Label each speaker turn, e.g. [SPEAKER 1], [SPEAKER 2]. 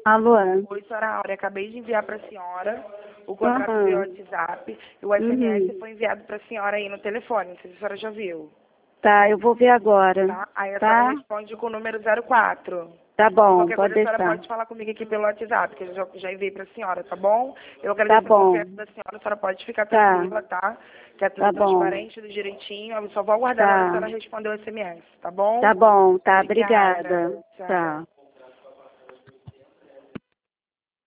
[SPEAKER 1] Alô?
[SPEAKER 2] Oi, senhora Áurea, acabei de enviar para a senhora o contrato via
[SPEAKER 1] Aham.
[SPEAKER 2] WhatsApp e o SMS foi enviado para a senhora aí no telefone, não sei se a senhora já viu,
[SPEAKER 1] Tá, eu vou ver agora.
[SPEAKER 2] tá? Aí a senhora
[SPEAKER 1] Tá?
[SPEAKER 2] responde com o número 04.
[SPEAKER 1] Tá
[SPEAKER 2] E
[SPEAKER 1] bom,
[SPEAKER 2] qualquer
[SPEAKER 1] pode
[SPEAKER 2] coisa a senhora
[SPEAKER 1] deixar.
[SPEAKER 2] pode falar comigo aqui pelo WhatsApp, que eu já enviei para a senhora, tá bom? Eu
[SPEAKER 1] Tá
[SPEAKER 2] agradeço a
[SPEAKER 1] bom.
[SPEAKER 2] confiança da senhora pode ficar
[SPEAKER 1] Tá.
[SPEAKER 2] tranquila, tá? Que é tudo
[SPEAKER 1] Tá bom.
[SPEAKER 2] transparente, tudo direitinho, eu só vou aguardar a hora que a
[SPEAKER 1] Tá.
[SPEAKER 2] senhora responder o SMS, tá bom?
[SPEAKER 1] Tá bom, tá.
[SPEAKER 2] Obrigada.
[SPEAKER 1] Obrigada.
[SPEAKER 2] Tchau.
[SPEAKER 1] Tá.